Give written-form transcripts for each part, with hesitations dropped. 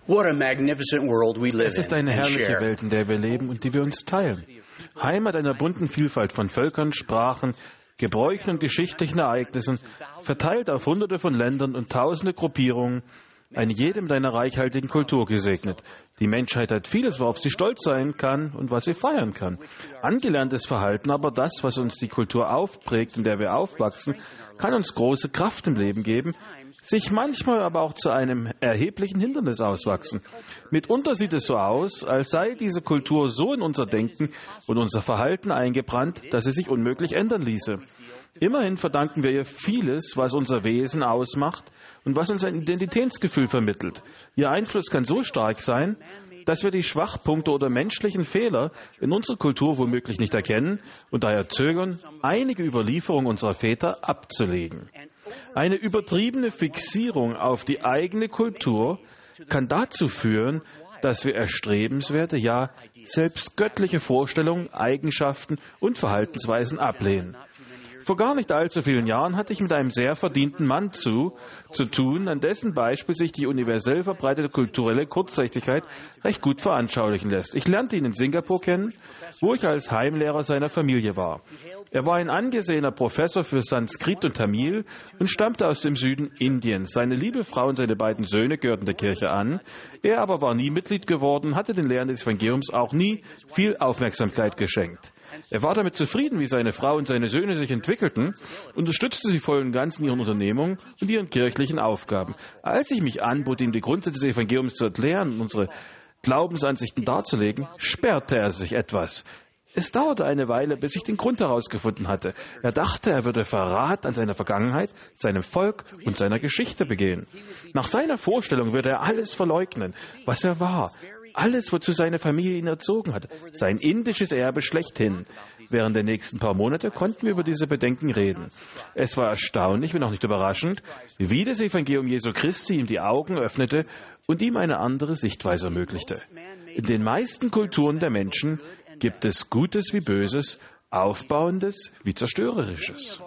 What a magnificent world we live Es ist in eine and herrliche share. Welt, in der wir leben und die wir uns teilen. Heimat einer bunten Vielfalt von Völkern, Sprachen, Gebräuchen und geschichtlichen Ereignissen, verteilt auf Hunderte von Ländern und tausende Gruppierungen, eine jede mit einer reichhaltigen Kultur gesegnet. Die Menschheit hat vieles, worauf sie stolz sein kann und was sie feiern kann. Angelerntes Verhalten, aber das, was uns die Kultur aufprägt, in der wir aufwachsen, kann uns große Kraft im Leben geben, sich manchmal aber auch zu einem erheblichen Hindernis auswachsen. Mitunter sieht es so aus, als sei diese Kultur so in unser Denken und unser Verhalten eingebrannt, dass sie sich unmöglich ändern ließe. Immerhin verdanken wir ihr vieles, was unser Wesen ausmacht und was uns ein Identitätsgefühl vermittelt. Ihr Einfluss kann so stark sein, dass wir die Schwachpunkte oder menschlichen Fehler in unserer Kultur womöglich nicht erkennen und daher zögern, einige Überlieferungen unserer Väter abzulegen. Eine übertriebene Fixierung auf die eigene Kultur kann dazu führen, dass wir erstrebenswerte, ja selbst göttliche Vorstellungen, Eigenschaften und Verhaltensweisen ablehnen. Vor gar nicht allzu vielen Jahren hatte ich mit einem sehr verdienten Mann zu tun, an dessen Beispiel sich die universell verbreitete kulturelle Kurzsichtigkeit recht gut veranschaulichen lässt. Ich lernte ihn in Singapur kennen, wo ich als Heimlehrer seiner Familie war. Er war ein angesehener Professor für Sanskrit und Tamil und stammte aus dem Süden Indiens. Seine liebe Frau und seine beiden Söhne gehörten der Kirche an. Er aber war nie Mitglied geworden, hatte den Lehren des Evangeliums auch nie viel Aufmerksamkeit geschenkt. Er war damit zufrieden, wie seine Frau und seine Söhne sich entwickelten, unterstützte sie voll und ganz in ihren Unternehmungen und ihren kirchlichen Aufgaben. Als ich mich anbot, ihm die Grundsätze des Evangeliums zu erklären und unsere Glaubensansichten darzulegen, sperrte er sich etwas. Es dauerte eine Weile, bis ich den Grund herausgefunden hatte. Er dachte, er würde Verrat an seiner Vergangenheit, seinem Volk und seiner Geschichte begehen. Nach seiner Vorstellung würde er alles verleugnen, was er war. Alles, wozu seine Familie ihn erzogen hat. Sein indisches Erbe schlechthin. Während der nächsten paar Monate konnten wir über diese Bedenken reden. Es war erstaunlich, wenn auch nicht überraschend, wie das Evangelium Jesu Christi ihm die Augen öffnete und ihm eine andere Sichtweise ermöglichte. In den meisten Kulturen der Menschen gibt es Gutes wie Böses, Aufbauendes wie Zerstörerisches.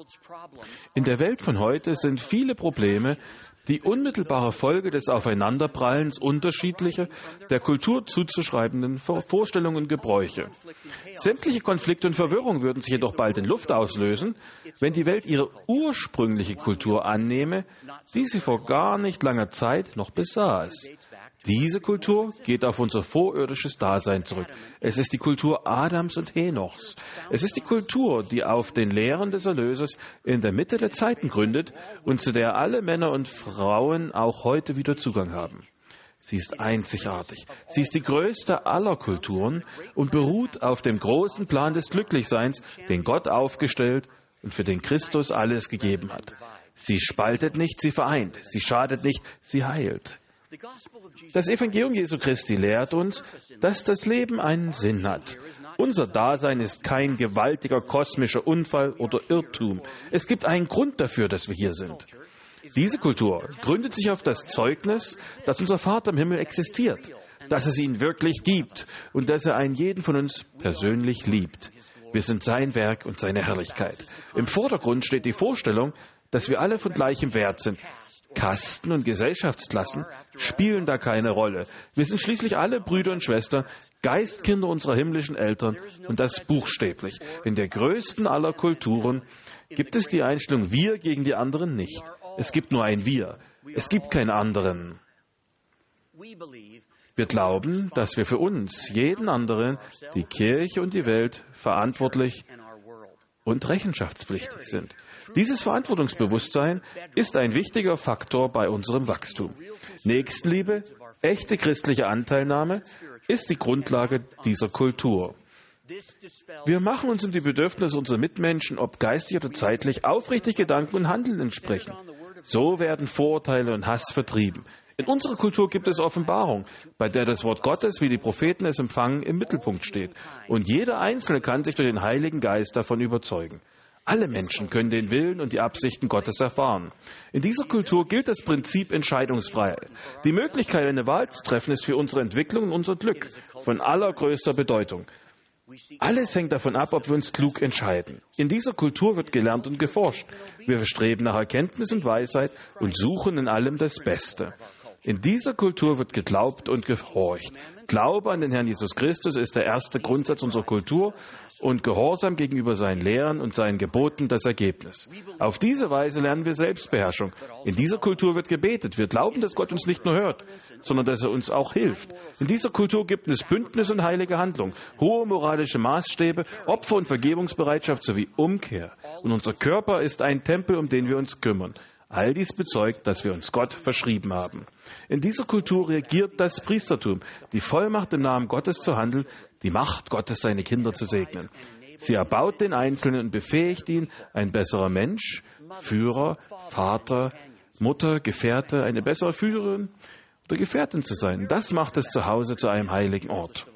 In der Welt von heute sind viele Probleme die unmittelbare Folge des Aufeinanderprallens unterschiedlicher, der Kultur zuzuschreibenden Vorstellungen und Gebräuche. Sämtliche Konflikte und Verwirrung würden sich jedoch bald in Luft auslösen, wenn die Welt ihre ursprüngliche Kultur annehme, die sie vor gar nicht langer Zeit noch besaß. Diese Kultur geht auf unser vorirdisches Dasein zurück. Es ist die Kultur Adams und Henochs. Es ist die Kultur, die auf den Lehren des Erlösers in der Mitte der Zeiten gründet und zu der alle Männer und Frauen auch heute wieder Zugang haben. Sie ist einzigartig. Sie ist die größte aller Kulturen und beruht auf dem großen Plan des Glücklichseins, den Gott aufgestellt und für den Christus alles gegeben hat. Sie spaltet nicht, sie vereint. Sie schadet nicht, sie heilt. Das Evangelium Jesu Christi lehrt uns, dass das Leben einen Sinn hat. Unser Dasein ist kein gewaltiger kosmischer Unfall oder Irrtum. Es gibt einen Grund dafür, dass wir hier sind. Diese Kultur gründet sich auf das Zeugnis, dass unser Vater im Himmel existiert, dass es ihn wirklich gibt und dass er einen jeden von uns persönlich liebt. Wir sind sein Werk und seine Herrlichkeit. Im Vordergrund steht die Vorstellung, dass wir alle von gleichem Wert sind. Kasten und Gesellschaftsklassen spielen da keine Rolle. Wir sind schließlich alle Brüder und Schwestern, Geistkinder unserer himmlischen Eltern und das buchstäblich. In der größten aller Kulturen gibt es die Einstellung wir gegen die anderen nicht. Es gibt nur ein Wir. Es gibt keinen anderen. Wir glauben, dass wir für uns, jeden anderen, die Kirche und die Welt verantwortlich und rechenschaftspflichtig sind. Dieses Verantwortungsbewusstsein ist ein wichtiger Faktor bei unserem Wachstum. Nächstenliebe, echte christliche Anteilnahme ist die Grundlage dieser Kultur. Wir machen uns um die Bedürfnisse unserer Mitmenschen, ob geistig oder zeitlich, aufrichtig Gedanken und Handeln entsprechen. So werden Vorurteile und Hass vertrieben. In unserer Kultur gibt es Offenbarung, bei der das Wort Gottes, wie die Propheten es empfangen, im Mittelpunkt steht. Und jeder Einzelne kann sich durch den Heiligen Geist davon überzeugen. Alle Menschen können den Willen und die Absichten Gottes erfahren. In dieser Kultur gilt das Prinzip Entscheidungsfreiheit. Die Möglichkeit, eine Wahl zu treffen, ist für unsere Entwicklung und unser Glück von allergrößter Bedeutung. Alles hängt davon ab, ob wir uns klug entscheiden. In dieser Kultur wird gelernt und geforscht. Wir streben nach Erkenntnis und Weisheit und suchen in allem das Beste. In dieser Kultur wird geglaubt und gehorcht. Glaube an den Herrn Jesus Christus ist der erste Grundsatz unserer Kultur und Gehorsam gegenüber seinen Lehren und seinen Geboten das Ergebnis. Auf diese Weise lernen wir Selbstbeherrschung. In dieser Kultur wird gebetet. Wir glauben, dass Gott uns nicht nur hört, sondern dass er uns auch hilft. In dieser Kultur gibt es Bündnis und heilige Handlung, hohe moralische Maßstäbe, Opfer- und Vergebungsbereitschaft sowie Umkehr. Und unser Körper ist ein Tempel, um den wir uns kümmern. All dies bezeugt, dass wir uns Gott verschrieben haben. In dieser Kultur regiert das Priestertum, die Vollmacht im Namen Gottes zu handeln, die Macht Gottes, seine Kinder zu segnen. Sie erbaut den Einzelnen und befähigt ihn, ein besserer Mensch, Führer, Vater, Mutter, Gefährte, eine bessere Führerin oder Gefährtin zu sein. Das macht es zu Hause zu einem heiligen Ort.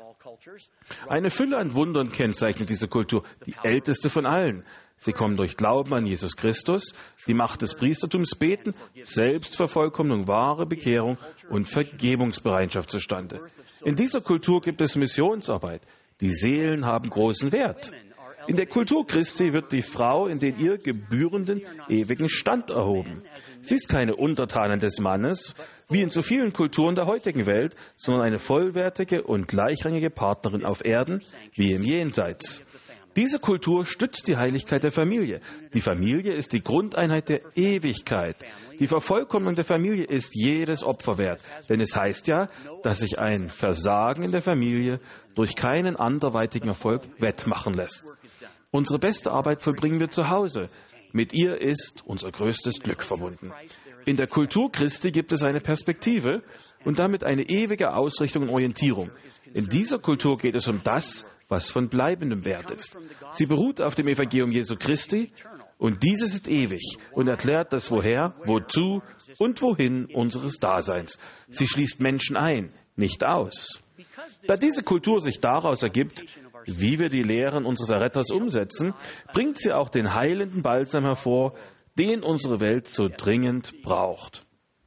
Eine Fülle an Wundern kennzeichnet diese Kultur, die älteste von allen. Sie kommen durch Glauben an Jesus Christus, die Macht des Priestertums, Beten, Selbstvervollkommnung, wahre Bekehrung und Vergebungsbereitschaft zustande. In dieser Kultur gibt es Missionsarbeit. Die Seelen haben großen Wert. In der Kultur Christi wird die Frau in den ihr gebührenden ewigen Stand erhoben. Sie ist keine Untertanin des Mannes, wie in so vielen Kulturen der heutigen Welt, sondern eine vollwertige und gleichrangige Partnerin auf Erden wie im Jenseits. Diese Kultur stützt die Heiligkeit der Familie. Die Familie ist die Grundeinheit der Ewigkeit. Die Vervollkommnung der Familie ist jedes Opfer wert. Denn es heißt ja, dass sich ein Versagen in der Familie durch keinen anderweitigen Erfolg wettmachen lässt. Unsere beste Arbeit vollbringen wir zu Hause. Mit ihr ist unser größtes Glück verbunden. In der Kultur Christi gibt es eine Perspektive und damit eine ewige Ausrichtung und Orientierung. In dieser Kultur geht es um das, was von bleibendem Wert ist. Sie beruht auf dem Evangelium Jesu Christi und dieses ist ewig und erklärt das Woher, Wozu und Wohin unseres Daseins. Sie schließt Menschen ein, nicht aus. Da diese Kultur sich daraus ergibt, wie wir die Lehren unseres Erretters umsetzen, bringt sie auch den heilenden Balsam hervor, den unsere Welt so dringend braucht.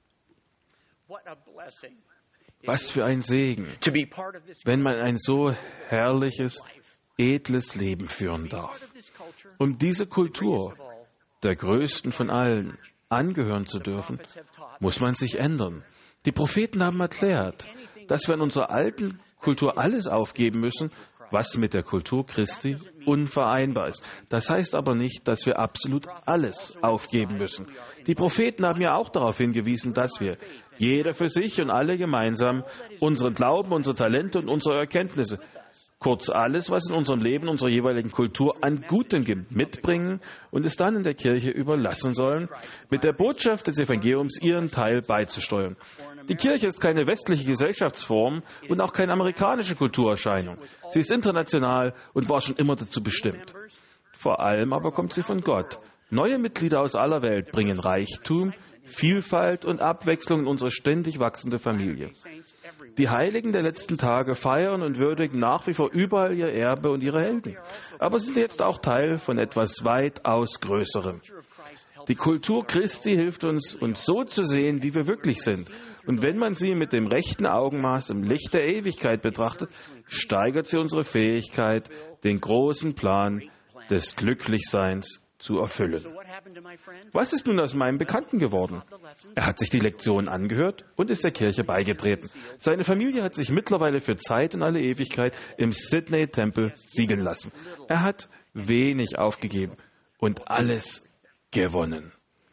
Was für ein Segen, wenn man ein so herrliches, edles Leben führen darf. Um diese Kultur, der größten von allen, angehören zu dürfen, muss man sich ändern. Die Propheten haben erklärt, dass wir in unserer alten Kultur alles aufgeben müssen, was mit der Kultur Christi unvereinbar ist. Das heißt aber nicht, dass wir absolut alles aufgeben müssen. Die Propheten haben ja auch darauf hingewiesen, dass wir, jeder für sich und alle gemeinsam, unseren Glauben, unsere Talente und unsere Erkenntnisse, kurz alles, was in unserem Leben, unserer jeweiligen Kultur an Gutem gibt, mitbringen und es dann in der Kirche überlassen sollen, mit der Botschaft des Evangeliums ihren Teil beizusteuern. Die Kirche ist keine westliche Gesellschaftsform und auch keine amerikanische Kulturerscheinung. Sie ist international und war schon immer dazu bestimmt. Vor allem aber kommt sie von Gott. Neue Mitglieder aus aller Welt bringen Reichtum, Vielfalt und Abwechslung in unsere ständig wachsende Familie. Die Heiligen der letzten Tage feiern und würdigen nach wie vor überall ihr Erbe und ihre Helden. Aber sind jetzt auch Teil von etwas weitaus Größerem. Die Kultur Christi hilft uns, uns so zu sehen, wie wir wirklich sind. Und wenn man sie mit dem rechten Augenmaß im Licht der Ewigkeit betrachtet, steigert sie unsere Fähigkeit, den großen Plan des Glücklichseins zu erfüllen. Was ist nun aus meinem Bekannten geworden? Er hat sich die Lektion angehört und ist der Kirche beigetreten. Seine Familie hat sich mittlerweile für Zeit und alle Ewigkeit im Sydney-Tempel siegeln lassen. Er hat wenig aufgegeben und alles gewonnen.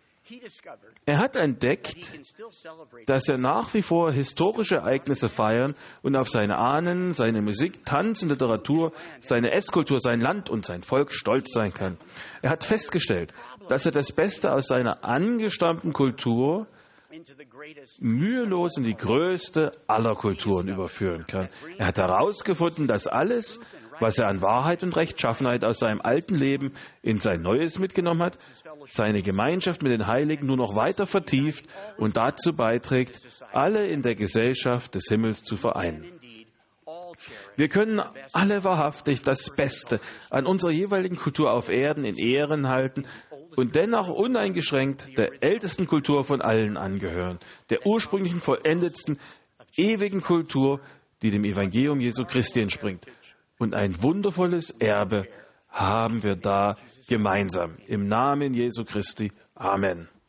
Er hat entdeckt, dass er nach wie vor historische Ereignisse feiern und auf seine Ahnen, seine Musik, Tanz und Literatur, seine Esskultur, sein Land und sein Volk stolz sein kann. Er hat festgestellt, dass er das Beste aus seiner angestammten Kultur mühelos in die größte aller Kulturen überführen kann. Er hat herausgefunden, dass alles, was er an Wahrheit und Rechtschaffenheit aus seinem alten Leben in sein neues mitgenommen hat, seine Gemeinschaft mit den Heiligen nur noch weiter vertieft und dazu beiträgt, alle in der Gesellschaft des Himmels zu vereinen. Wir können alle wahrhaftig das Beste an unserer jeweiligen Kultur auf Erden in Ehren halten und dennoch uneingeschränkt der ältesten Kultur von allen angehören, der ursprünglichen, vollendetsten, ewigen Kultur, die dem Evangelium Jesu Christi entspringt. Und ein wundervolles Erbe haben wir da gemeinsam. Im Namen Jesu Christi. Amen.